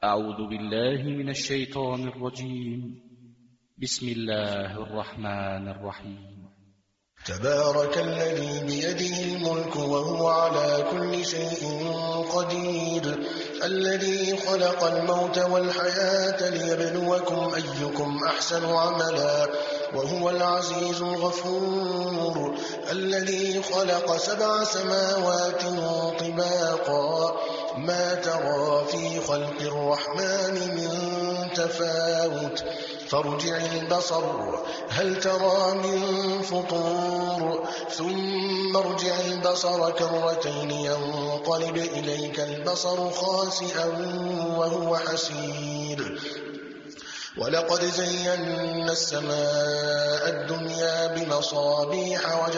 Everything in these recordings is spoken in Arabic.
أعوذ بالله من الشيطان الرجيم. بسم الله الرحمن الرحيم. تبارك الذي بيده الملك وهو على كل شيء قدير، الذي خلق الموت والحياة ليبلوكم أيكم أحسن عملا وهو العزيز الغفور، الذي خلق 7 سماوات طباقا ما ترى في خلق الرحمن من تفاوت فارجع البصر هل ترى من فطور ثم ارجع البصر كرتين ينقلب إليك البصر خاسئا وهو حسير. ولقد زينا السماء الدنيا بمصابيح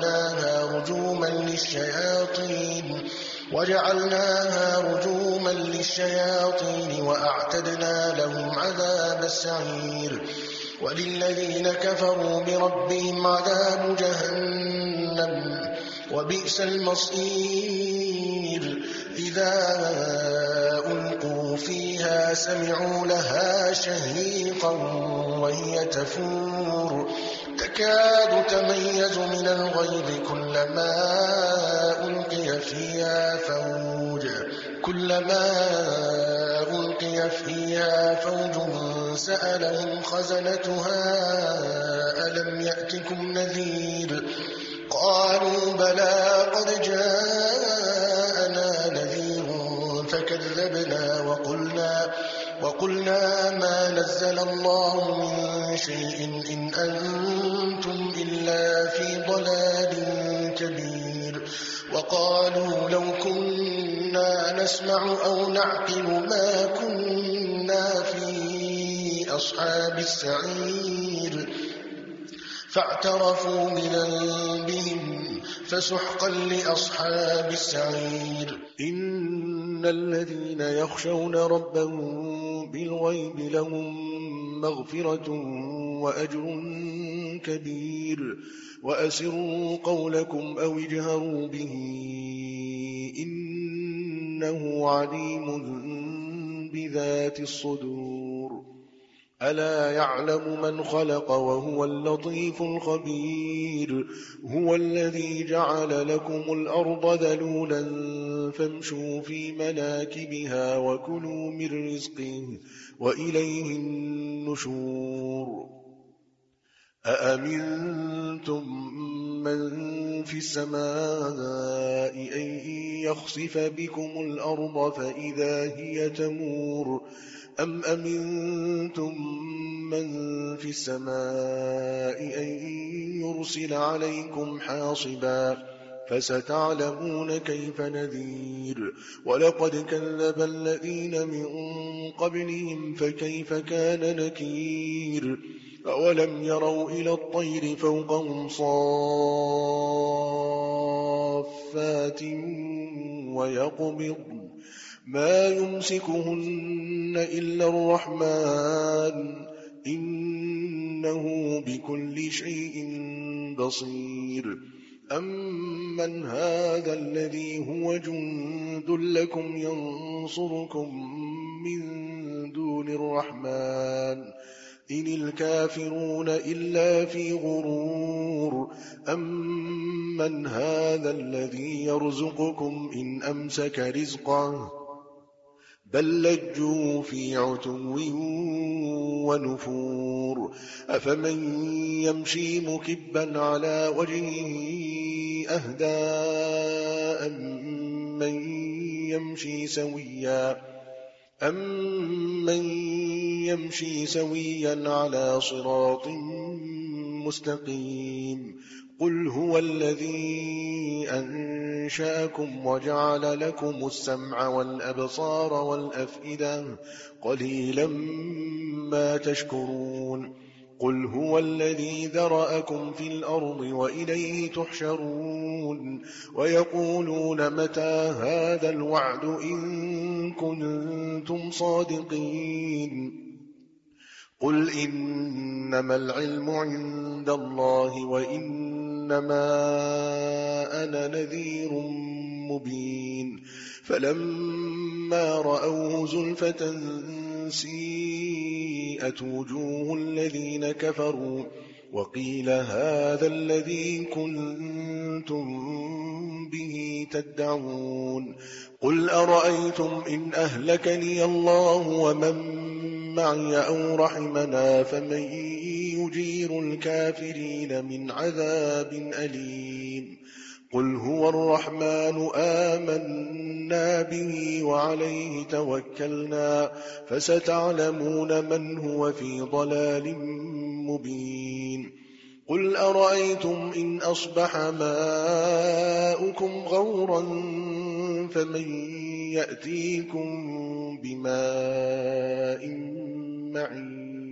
وجعلناها رجوما للشياطين وأعتدنا لهم عذاب السعير. وللذين كفروا بربهم عذاب جهنم وبئس المصير. إذا ألقوا فيها سمعوا لها شهيقا وهي تفور تكاد تميز من الغيظ كلما ألقي فيها فوج سألهم خزنتها ألم يأتكم نذير قالوا بلى قد جاءنا نذير فكذبنا وقلنا ما نزل الله من شيء إن أنتم إلا في ضلال كبير. وقالوا لو كنا نسمع أو نعقل ما كنا في أصحاب السعير فاعترفوا بذنبهم فسحقا لأصحاب السعير. إن الذين يخشون ربهم بالغيب لهم مغفرة وأجر كبير. وأسروا قولكم أو اجهروا به إنه عليم بذات الصدور. ألا يعلم من خلق وهو اللطيف الخبير. هو الذي جعل لكم الأرض ذلولا فامشوا في مناكبها وكلوا من رزقه وإليه النشور. أأمنتم من في السماء أن يخسف بكم الأرض فإذا هي تمور أم أمنتم من في السماء أن يرسل عليكم حاصبا فستعلمون كيف نذير. ولقد كذب الذين من قبلهم فكيف كان نكير. أولم يروا إلى الطير فوقهم صافات ويقبض ما يمسكهن إلا الرحمن إنه بكل شيء بصير. أمن هذا الذي هو جند لكم ينصركم من دون الرحمن إن الكافرون إلا في غرور. أمن هذا الذي يرزقكم إن أمسك رزقه بل لجوا في عتو ونفور. أفمن يمشي مكبا على وجهه أهدى أمن يمشي سويا على صراط مستقيم. قل هو الذي أنشأكم وجعل لكم السمع والأبصار والأفئدة قليلا ما تشكرون. قل هو الذي ذرأكم في الأرض وإليه تحشرون. ويقولون متى هذا الوعد إن كنتم صادقين. قل إنما العلم عند الله وإنما أنا نذير مبين. فلما رأوه زلفة سيئت وجوه الذين كفروا وقيل هذا الذي كنتم به تدعون قل أرأيتم إن أهلكني الله ومن معي أو رحمنا فمن يجير الكافرين من عذاب أليم قل هو الرحمن آمنا به وعليه توكلنا فستعلمون من هو في ضلال مبين قل أرأيتم إن أصبح ماؤكم غورا فمن يأتيكم بماء معين